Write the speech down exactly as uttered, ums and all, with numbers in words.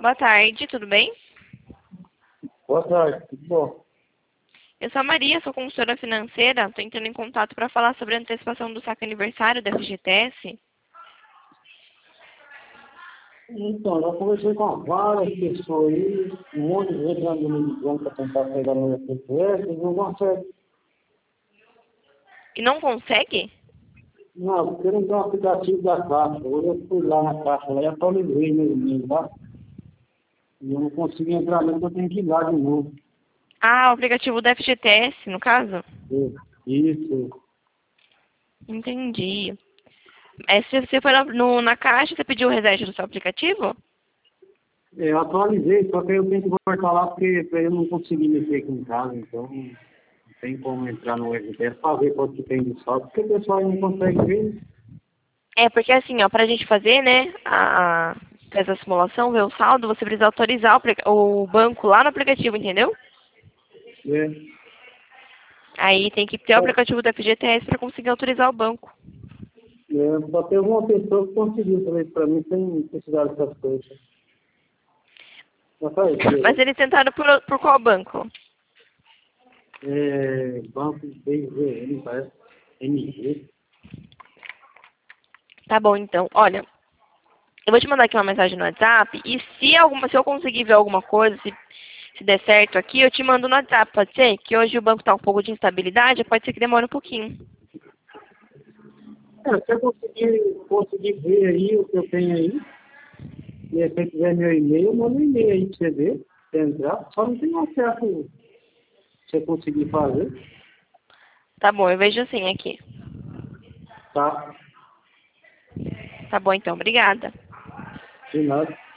Boa tarde, tudo bem? Boa tarde, tudo bom? Eu sou a Maria, sou consultora financeira. Estou entrando em contato para falar sobre a antecipação do saque aniversário da F G T S. Então, já conversei com várias pessoas aí, um monte de gente andando me ligando para tentar pegar meu F P S, não consegue. E não consegue? Não, porque não tem um aplicativo da Caixa. Hoje eu fui lá na Caixa, lá e atualizei meu e-mail lá. E eu não consigo entrar mesmo, eu tenho que ir lá de novo. Ah, o aplicativo da F G T S, no caso? Isso. Entendi. É, se você for na, no- na caixa, você pediu o reset do seu aplicativo? É, eu atualizei, só que aí eu tenho que voltar lá porque eu não consegui mexer aqui em casa, então não tem como entrar no F P S para ver quanto que tem de saldo, porque o pessoal não consegue ver. É, porque assim, ó, pra gente fazer, né, a, essa simulação, ver o saldo, você precisa autorizar o, aplica- o banco lá no aplicativo, entendeu? É. Aí tem que ter o aplicativo da F G T S para conseguir autorizar o banco. É, só teve uma pessoa que conseguiu fazer isso para mim sem precisar dessas coisas. Mas faz Mas isso. eles tentaram por, por qual banco? É, banco B V N, parece. N G. Tá bom, então. Olha, eu vou te mandar aqui uma mensagem no WhatsApp e se alguma, se eu conseguir ver alguma coisa, se, se der certo aqui, eu te mando no WhatsApp, pode ser? Que hoje o banco tá um pouco de instabilidade, pode ser que demore um pouquinho. É, se eu conseguir, conseguir ver aí o que eu tenho aí, e se você quiser meu e-mail, eu mando um e-mail aí pra você ver, pra você entrar. Só não tem acesso se eu conseguir fazer. Tá bom, eu vejo assim aqui. Tá? Tá bom, então. Obrigada. De nada.